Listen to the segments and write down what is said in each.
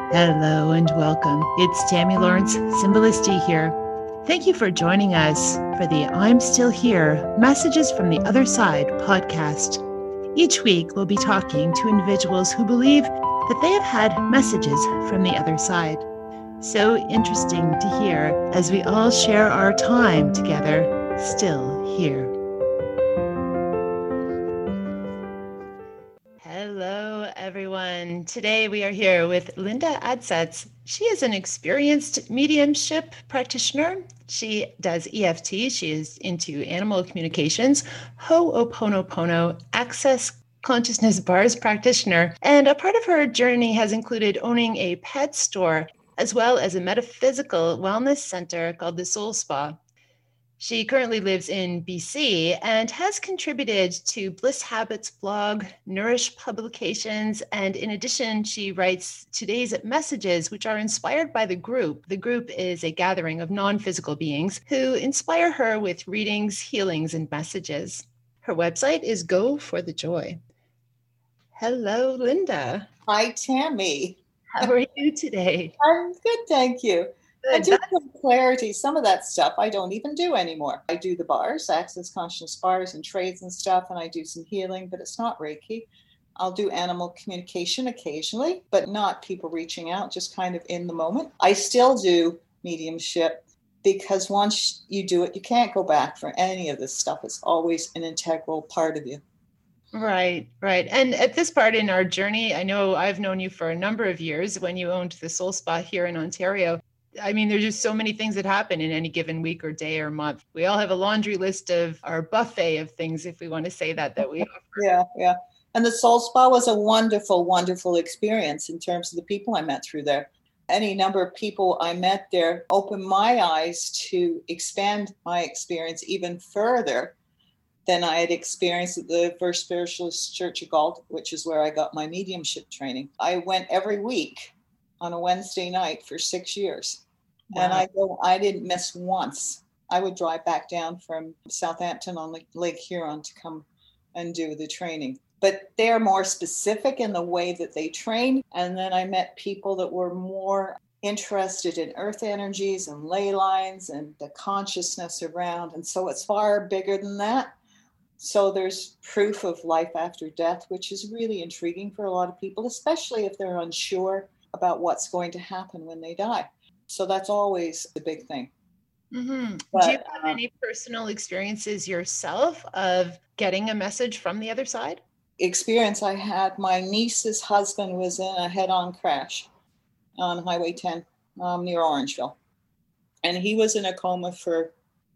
Hello and welcome. It's Tammy Lawrence, Symbolisti here. Thank you for joining us for the I'm Still Here Messages from the Other Side podcast. Each week, we'll be talking to individuals who believe that they have had messages from the other side. So interesting to hear as we all share our time together, still here. Hello, everyone. Today we are here with Linda Adsets. She is an experienced mediumship practitioner. She does EFT. She is into animal communications, Ho'oponopono, access consciousness bars practitioner. And a part of her journey has included owning a pet store, as well as a metaphysical wellness center called the Soul Spa. She currently lives in BC and has contributed to Bliss Habits blog, Nourish publications, and in addition, she writes today's messages, which are inspired by the group. The group is a gathering of non-physical beings who inspire her with readings, healings, and messages. Her website is Go for the Joy. Hello, Linda. Hi, Tammy. How are you today? I'm good, thank you. I do some clarity. Some of that stuff I don't even do anymore. I do the bars, access consciousness bars and trades and stuff, and I do some healing, but it's not Reiki. I'll do animal communication occasionally, but not people reaching out, just kind of in the moment. I still do mediumship because once you do it, you can't go back for any of this stuff. It's always an integral part of you. Right. And at this part in our journey, I know I've known you for a number of years when you owned the Soul Spa here in Ontario. I mean, there's just so many things that happen in any given week or day or month. We all have a laundry list of our buffet of things, if we want to say that we offer. Yeah. And the Soul Spa was a wonderful, wonderful experience in terms of the people I met through there. Any number of people I met there opened my eyes to expand my experience even further than I had experienced at the First Spiritualist Church of Galt, which is where I got my mediumship training. I went every week on a Wednesday night for 6 years. Wow. And I didn't miss once. I would drive back down from Southampton on Lake Huron to come and do the training. But they're more specific in the way that they train. And then I met people that were more interested in earth energies and ley lines and the consciousness around. And so it's far bigger than that. So there's proof of life after death, which is really intriguing for a lot of people, especially if they're unsure about what's going to happen when they die. So that's always the big thing. Mm-hmm. But, do you have any personal experiences yourself of getting a message from the other side? Experience I had, my niece's husband was in a head-on crash on Highway 10 near Orangeville. And he was in a coma for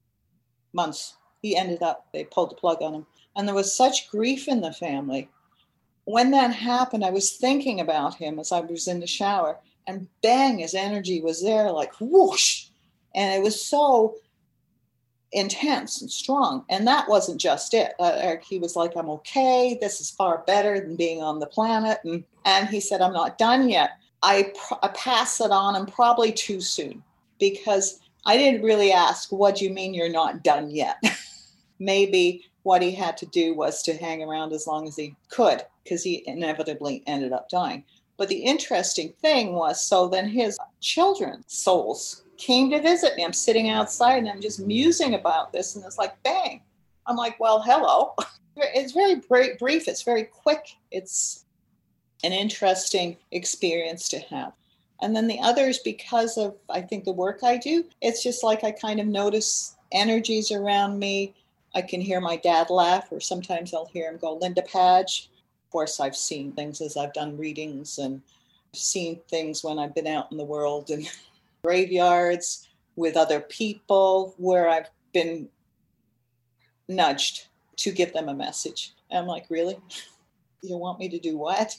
months. They pulled the plug on him. And there was such grief in the family. When that happened, I was thinking about him as I was in the shower, and bang, his energy was there, like whoosh. And it was so intense and strong. And that wasn't just it. He was like, I'm okay. This is far better than being on the planet. And he said, I'm not done yet. I passed it on, and probably too soon, because I didn't really ask, what do you mean you're not done yet? Maybe what he had to do was to hang around as long as he could, because he inevitably ended up dying. But the interesting thing was, so then his children's souls came to visit me. I'm sitting outside and I'm just musing about this, and it's like, bang. I'm like, well, hello. It's very brief. It's very quick. It's an interesting experience to have. And then the others, because of, I think, the work I do, it's just like I kind of notice energies around me. I can hear my dad laugh, or sometimes I'll hear him go, Linda Padge. Of course, I've seen things as I've done readings, and seen things when I've been out in the world and graveyards with other people where I've been nudged to give them a message. And I'm like, really? You want me to do what?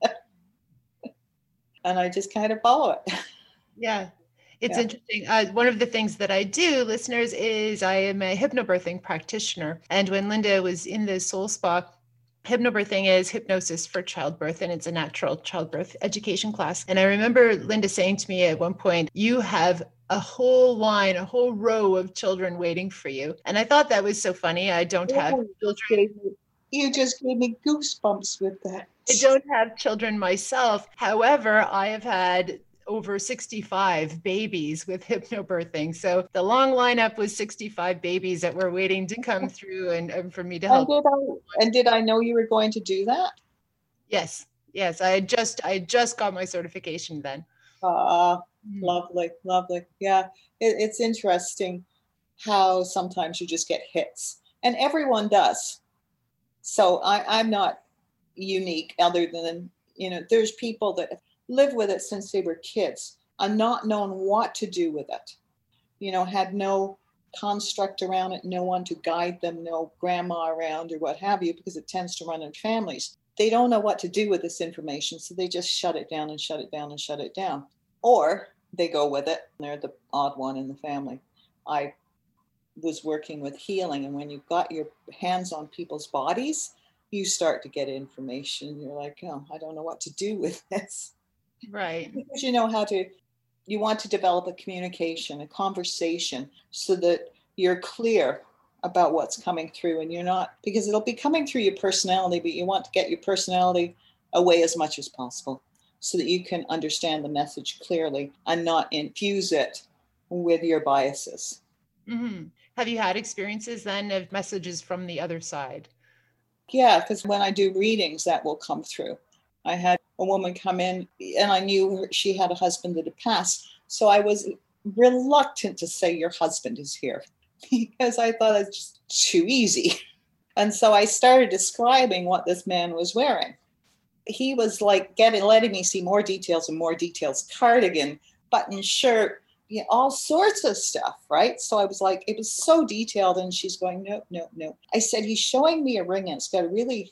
And I just kind of follow it. Yeah. It's interesting. One of the things that I do, listeners, is I am a hypnobirthing practitioner. And when Linda was in the Soul Spa, hypnobirthing is hypnosis for childbirth, and it's a natural childbirth education class. And I remember Linda saying to me at one point, you have a whole row of children waiting for you. And I thought that was so funny. I don't have children. You just gave me goosebumps with that. I don't have children myself. However, I have had over 65 babies with hypnobirthing. So the long lineup was 65 babies that were waiting to come through and for me to help. Did I know you were going to do that? Yes. Yes. I just got my certification then. Lovely. Yeah. It's interesting how sometimes you just get hits, and everyone does. So I'm not unique, other than, there's people that live with it since they were kids and not known what to do with it. Had no construct around it, no one to guide them, no grandma around or what have you, because it tends to run in families. They don't know what to do with this information, so they just shut it down and shut it down and shut it down. Or they go with it, and they're the odd one in the family. I was working with healing, and when you've got your hands on people's bodies, you start to get information. You're like, oh, I don't know what to do with this. Right. Because you want to develop a communication, a conversation, so that you're clear about what's coming through, and you're not, because it'll be coming through your personality, but you want to get your personality away as much as possible so that you can understand the message clearly and not infuse it with your biases. Mm-hmm. Have you had experiences then of messages from the other side? Yeah, because when I do readings, that will come through. I had a woman come in, and I knew she had a husband that had passed. So I was reluctant to say, your husband is here, because I thought it's just too easy. And so I started describing what this man was wearing. He was like letting me see more details and more details. Cardigan, button shirt, all sorts of stuff, right? So I was like, it was so detailed, and she's going, no. I said, he's showing me a ring, and it's got a really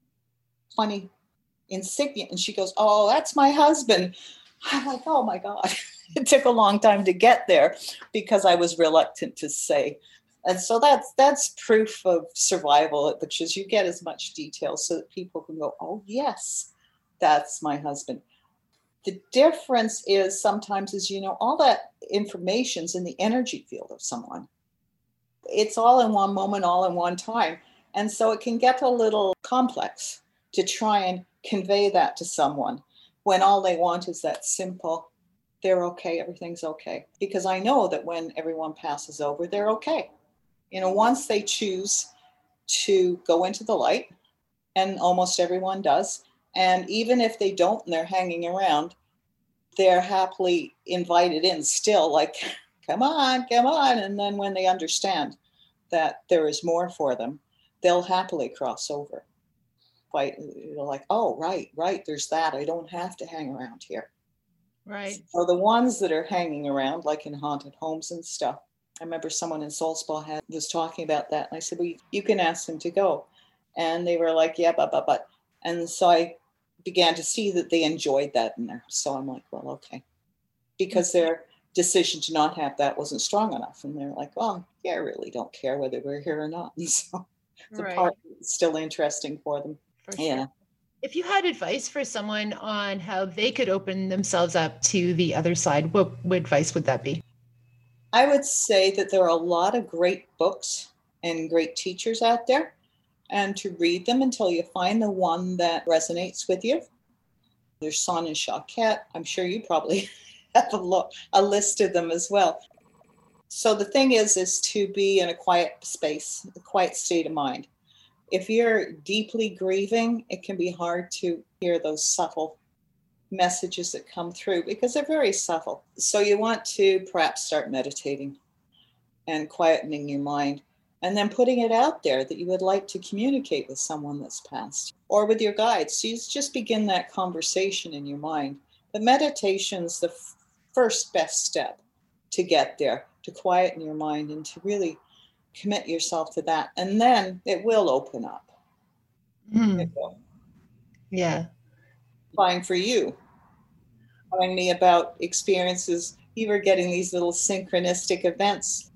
funny insignia. And she goes, oh, that's my husband. I'm like, oh my God. It took a long time to get there because I was reluctant to say. And so that's proof of survival, which is you get as much detail so that people can go, oh yes, that's my husband. The difference is sometimes all that information's in the energy field of someone. It's all in one moment, all in one time. And so it can get a little complex to try and convey that to someone when all they want is that simple, they're okay, everything's okay. Because I know that when everyone passes over, they're okay. Once they choose to go into the light, and almost everyone does, and even if they don't and they're hanging around, they're happily invited in still, like, come on. And then when they understand that there is more for them, they'll happily cross over. Like, oh, right, there's that. I don't have to hang around here. Right. So the ones that are hanging around, like in haunted homes and stuff, I remember someone in Soul Spa was talking about that. And I said, well, you can ask them to go. And they were like, yeah, but. And so I began to see that they enjoyed that in there. So I'm like, well, okay. Because their decision to not have that wasn't strong enough. And they're like, well, yeah, I really don't care whether we're here or not. And so the part is still interesting for them. For sure. Yeah. If you had advice for someone on how they could open themselves up to the other side, what advice would that be? I would say that there are a lot of great books and great teachers out there, and to read them until you find the one that resonates with you. There's Son and Choquette. I'm sure you probably have a list of them as well. So the thing is to be in a quiet space, a quiet state of mind. If you're deeply grieving, it can be hard to hear those subtle messages that come through because they're very subtle. So you want to perhaps start meditating and quietening your mind, and then putting it out there that you would like to communicate with someone that's passed or with your guides. So you just begin that conversation in your mind. But meditation's the first best step to get there, to quieten your mind and to really commit yourself to that. And then it will open up. It will. Yeah. Fine for you. Telling me about experiences, you were getting these little synchronistic events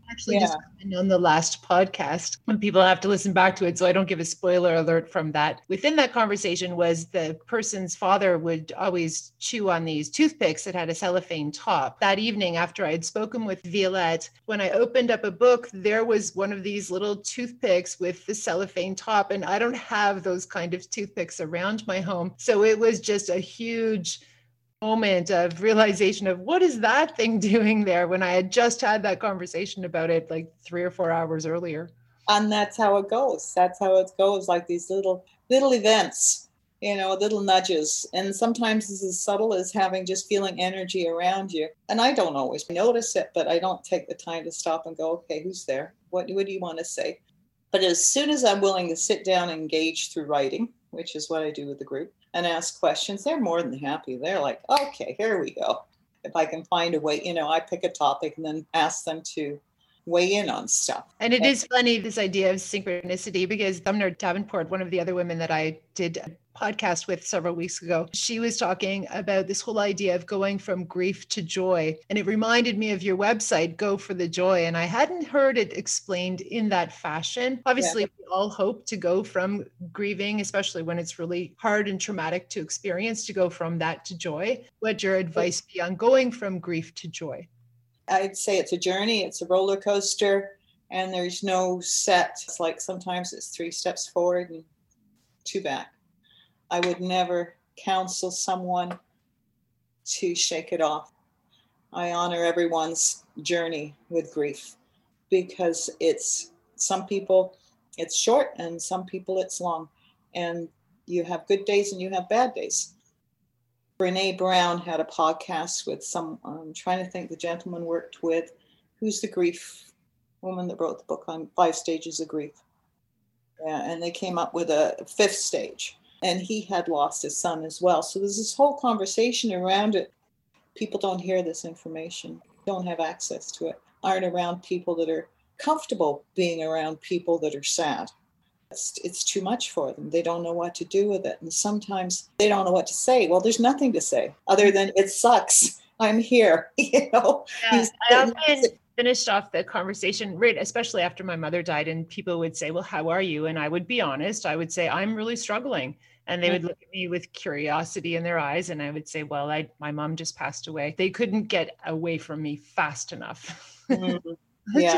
Actually just happened on the last podcast when people have to listen back to it, so I don't give a spoiler alert from that. Within that conversation was the person's father would always chew on these toothpicks that had a cellophane top. That evening, after I had spoken with Violette, when I opened up a book, there was one of these little toothpicks with the cellophane top, and I don't have those kind of toothpicks around my home. So it was just a huge moment of realization of what is that thing doing there when I had just had that conversation about it like 3 or 4 hours earlier. And that's how it goes. That's how it goes, like these little events, little nudges. And sometimes it's as subtle as feeling energy around you. And I don't always notice it, but I don't take the time to stop and go, okay, who's there? What do you want to say? But as soon as I'm willing to sit down and engage through writing, which is what I do with the group, and ask questions, they're more than happy. They're like, okay, here we go. If I can find a way, I pick a topic and then ask them to weigh in on stuff. And it is funny, this idea of synchronicity, because Sumner Davenport, one of the other women that I did a podcast with several weeks ago, she was talking about this whole idea of going from grief to joy. And it reminded me of your website, Go for the Joy. And I hadn't heard it explained in that fashion. Obviously, we all hope to go from grieving, especially when it's really hard and traumatic to experience, to go from that to joy. What'd your advice be on going from grief to joy? I'd say it's a journey. It's a roller coaster, and there's no set. It's like sometimes it's 3 steps forward and 2 back. I would never counsel someone to shake it off. I honor everyone's journey with grief because some people it's short and some people it's long. And you have good days and you have bad days. Brene Brown had a podcast with I'm trying to think the gentleman worked with, who's the grief woman that wrote the book on 5 stages of grief. Yeah, and they came up with a 5th stage. And he had lost his son as well. So there's this whole conversation around it. People don't hear this information, don't have access to it, aren't around people that are comfortable being around people that are sad. It's too much for them. They don't know what to do with it. And sometimes they don't know what to say. Well, there's nothing to say other than it sucks. I'm here. Yeah, I often finished off the conversation, right, especially after my mother died, and people would say, well, how are you? And I would be honest. I would say, I'm really struggling. And they would look at me with curiosity in their eyes. And I would say, well, my mom just passed away. They couldn't get away from me fast enough. Mm-hmm. Yeah.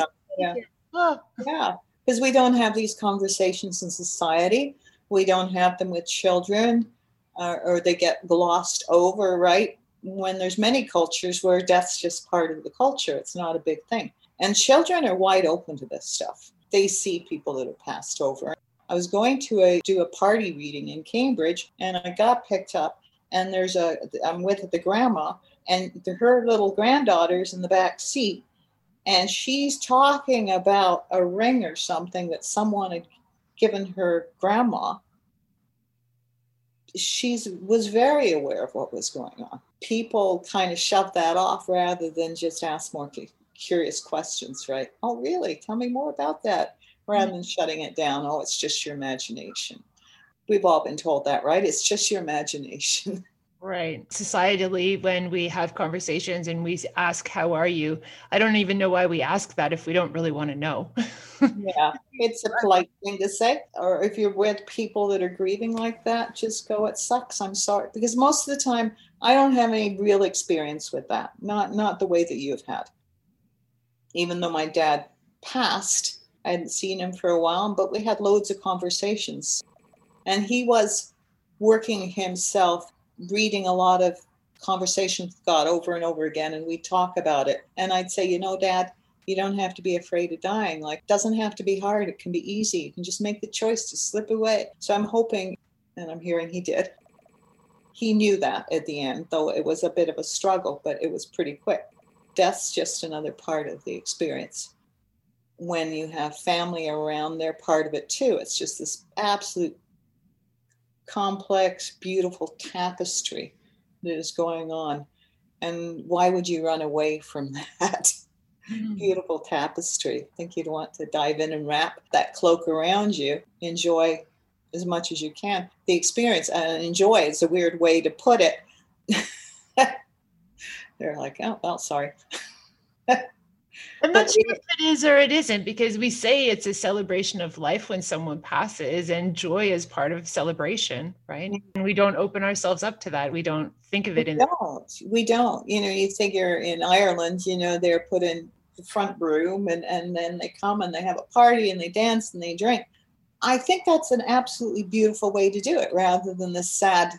Because we don't have these conversations in society. We don't have them with children, or they get glossed over, right? When there's many cultures where death's just part of the culture, it's not a big thing. And children are wide open to this stuff. They see people that have passed over. I was going to do a party reading in Cambridge, and I got picked up, and I'm with the grandma, and her little granddaughter's in the back seat, and she's talking about a ring or something that someone had given her grandma. She was very aware of what was going on. People kind of shove that off rather than just ask more curious questions, right? Oh, really? Tell me more about that. Rather than shutting it down. Oh, it's just your imagination. We've all been told that, right? It's just your imagination. Right. Societally, when we have conversations and we ask, how are you? I don't even know why we ask that if we don't really want to know. Yeah, it's a polite thing to say. Or if you're with people that are grieving like that, just go, it sucks, I'm sorry. Because most of the time, I don't have any real experience with that. Not the way that you've had. Even though my dad passed, I hadn't seen him for a while, but we had loads of conversations. And he was working himself, reading a lot of conversations with God over and over again, and we'd talk about it. And I'd say, Dad, you don't have to be afraid of dying. Like, it doesn't have to be hard. It can be easy. You can just make the choice to slip away. So I'm hoping, and I'm hearing he did. He knew that at the end, though it was a bit of a struggle, but it was pretty quick. Death's just another part of the experience. When you have family around, they're part of it too. It's just this absolute complex, beautiful tapestry that is going on. And why would you run away from that beautiful tapestry? I think you'd want to dive in and wrap that cloak around you. Enjoy as much as you can the experience. And enjoy is a weird way to put it. They're like, oh, well, sorry. I'm not But sure if it is or it isn't, because we say it's a celebration of life when someone passes, and joy is part of celebration, right? And we don't open ourselves up to that. We don't think of we it in. don't. We don't. You figure in Ireland, they're put in the front room and then they come and they have a party and they dance and they drink. I think that's an absolutely beautiful way to do it rather than the sad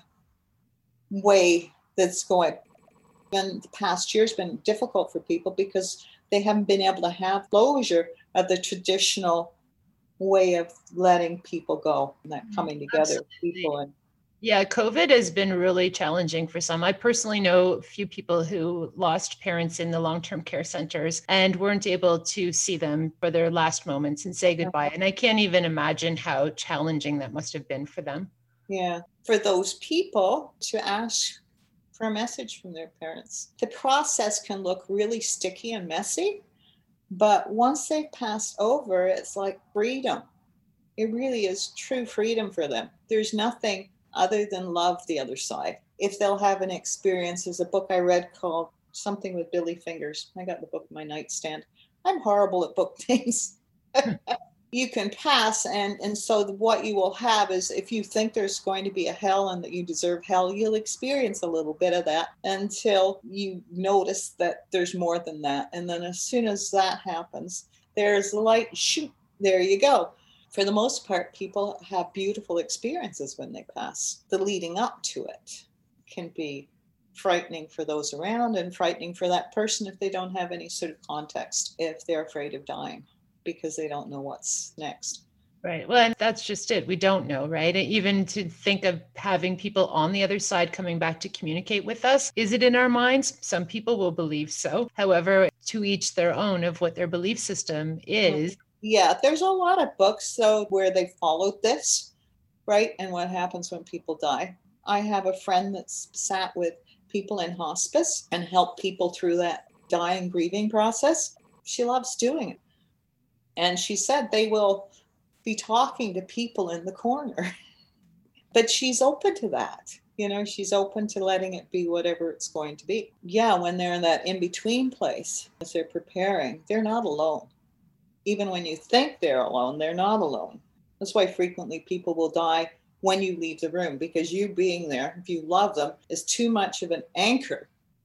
way that's going. And the past year's been difficult for people because they haven't been able to have closure of the traditional way of letting people go and that coming together of people. And Yeah, COVID has been really challenging for some. I personally know a few people who lost parents in the long-term care centers and weren't able to see them for their last moments and say goodbye. And I can't even imagine how challenging that must have been for them. Yeah, for those people to ask for a message from their parents. The process can look really sticky and messy, but once they've passed over, it's like freedom. It really is true freedom for them. There's nothing other than love the other side. If they'll have an experience, there's a book I read called Something with Billy Fingers. I got the book in my nightstand. I'm horrible at book names. You can pass, and so what you will have is, if you think there's going to be a hell and that you deserve hell, you'll experience a little bit of that until you notice that there's more than that. And then as soon as that happens, there's light, shoot, there you go. For the most part, people have beautiful experiences when they pass. The leading up to it can be frightening for those around and frightening for that person if they don't have any sort of context, if they're afraid of dying because they don't know what's next. Right. Well, and that's just it. We don't know, right? Even to think of having people on the other side coming back to communicate with us, is it in our minds? Some people will believe so. However, to each their own of what their belief system is. Yeah, there's a lot of books, though, where they followed this, right? And what happens when people die. I have a friend that's sat with people in hospice and helped people through that dying, grieving process. She loves doing it. And she said they will be talking to people in the corner. But she's open to that. She's open to letting it be whatever it's going to be. Yeah, when they're in that in-between place, as they're preparing, they're not alone. Even when you think they're alone, they're not alone. That's why frequently people will die when you leave the room, because you being there, if you love them, is too much of an anchor.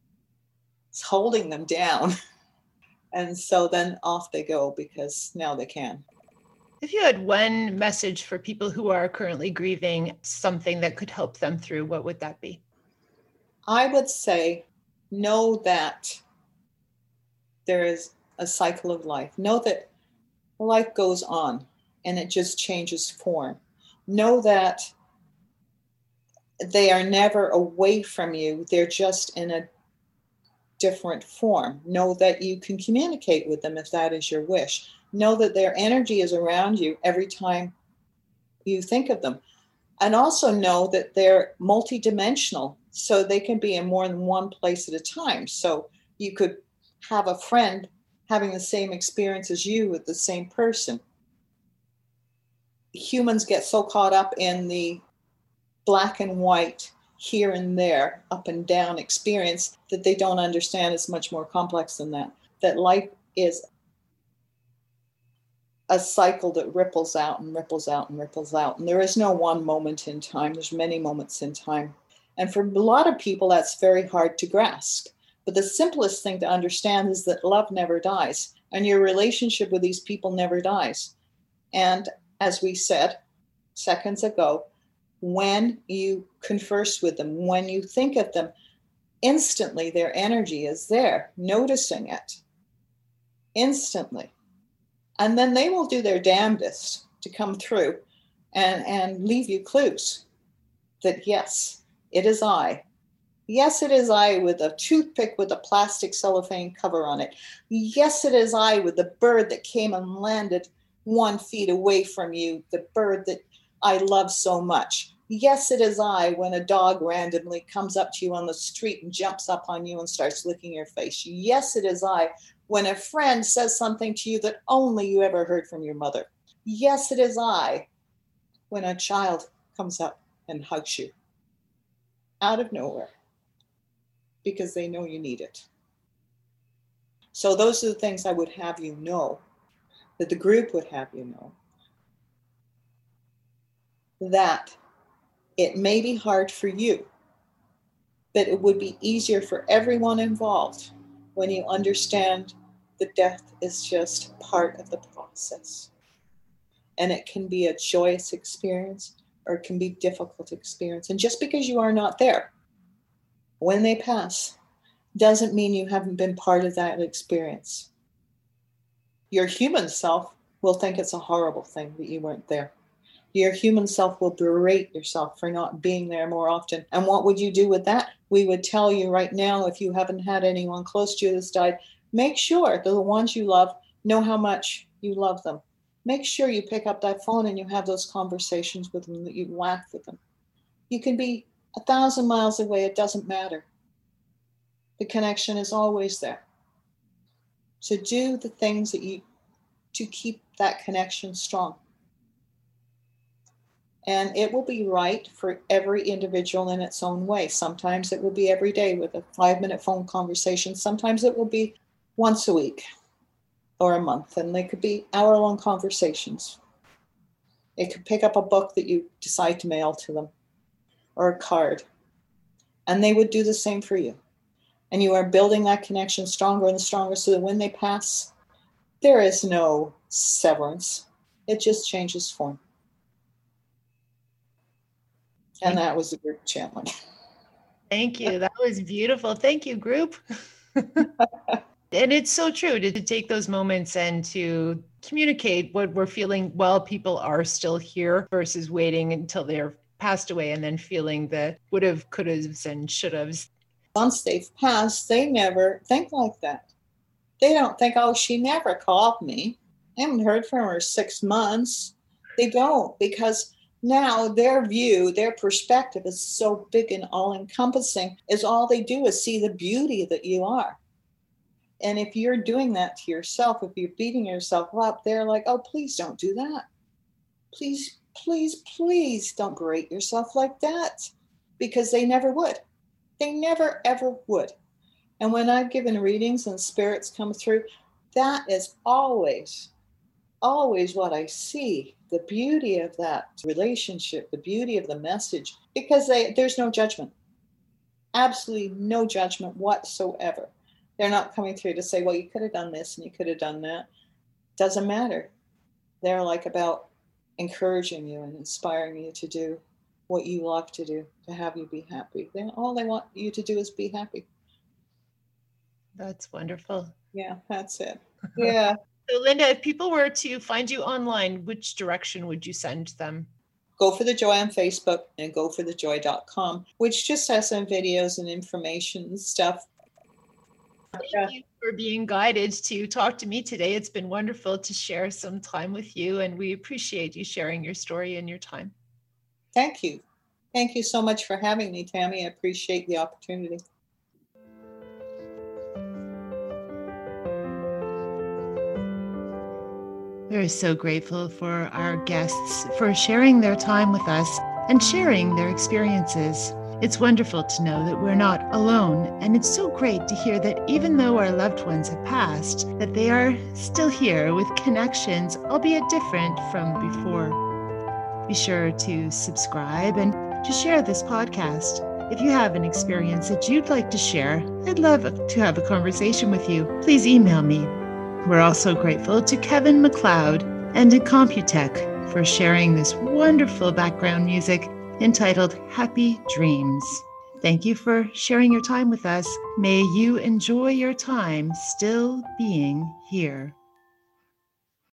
It's holding them down. And so then off they go because now they can. If you had one message for people who are currently grieving, something that could help them through, what would that be? I would say, know that there is a cycle of life. Know that life goes on and it just changes form. Know that they are never away from you. They're just in a different form. Know that you can communicate with them if that is your wish. Know that their energy is around you every time you think of them. And also know that they're multidimensional, so they can be in more than one place at a time. So you could have a friend having the same experience as you with the same person. Humans get so caught up in the black and white, here and there, up and down experience that they don't understand it's much more complex than that. That life is a cycle that ripples out and ripples out and ripples out. And there is no one moment in time. There's many moments in time. And for a lot of people, that's very hard to grasp. But the simplest thing to understand is that love never dies. And your relationship with these people never dies. And as we said seconds ago, when you converse with them, when you think of them, instantly their energy is there, noticing it instantly. And then they will do their damnedest to come through and leave you clues that, yes, it is I. Yes, it is I with a toothpick with a plastic cellophane cover on it. Yes, it is I with the bird that came and landed 1 feet away from you, the bird that I love so much. Yes, it is I when a dog randomly comes up to you on the street and jumps up on you and starts licking your face. Yes, it is I when a friend says something to you that only you ever heard from your mother. Yes, it is I when a child comes up and hugs you out of nowhere because they know you need it. So those are the things I would have you know, that the group would have you know, that it may be hard for you, but it would be easier for everyone involved when you understand that death is just part of the process. And it can be a joyous experience or it can be a difficult experience. And just because you are not there when they pass doesn't mean you haven't been part of that experience. Your human self will think it's a horrible thing that you weren't there. Your human self will berate yourself for not being there more often. And what would you do with that? We would tell you right now, if you haven't had anyone close to you that's died, make sure that the ones you love know how much you love them. Make sure you pick up that phone and you have those conversations with them, that you laugh with them. You can be 1,000 miles away, it doesn't matter. The connection is always there. So do the things to keep that connection strong. And it will be right for every individual in its own way. Sometimes it will be every day with a 5-minute phone conversation. Sometimes it will be once a week or a month, and they could be hour-long conversations. It could pick up a book that you decide to mail to them or a card, and they would do the same for you. And you are building that connection stronger and stronger so that when they pass, there is no severance. It just changes form. And that was a group channeling. Thank you. That was beautiful. Thank you, group. And it's so true to take those moments and to communicate what we're feeling while people are still here versus waiting until they're passed away and then feeling the would have, could have, and should have. Once they've passed, they never think like that. They don't think, oh, she never called me. I haven't heard from her 6 months. They don't, because now their view, their perspective is so big and all-encompassing, is all they do is see the beauty that you are. And if you're doing that to yourself, if you're beating yourself up, they're like, oh, please don't do that. Please, please, please don't berate yourself like that. Because they never would. They never, ever would. And when I've given readings and spirits come through, that is always what I see. The beauty of that relationship, the beauty of the message, because there's no judgment. Absolutely no judgment whatsoever. They're not coming through to say, well, you could have done this and you could have done that. Doesn't matter. They're like about encouraging you and inspiring you to do what you love to do, to have you be happy. Then all they want you to do is be happy. That's wonderful. Yeah, that's it. Yeah. So Linda, if people were to find you online, which direction would you send them? Go for the Joy on Facebook and goforthejoy.com, which just has some videos and information and stuff. Thank you for being guided to talk to me today. It's been wonderful to share some time with you, and we appreciate you sharing your story and your time. Thank you. Thank you so much for having me, Tammy. I appreciate the opportunity. We're so grateful for our guests for sharing their time with us and sharing their experiences. It's wonderful to know that we're not alone, and it's so great to hear that even though our loved ones have passed, that they are still here with connections, albeit different from before. Be sure to subscribe and to share this podcast. If you have an experience that you'd like to share, I'd love to have a conversation with you. Please email me. We're also grateful to Kevin MacLeod and to Computech for sharing this wonderful background music entitled Happy Dreams. Thank you for sharing your time with us. May you enjoy your time still being here.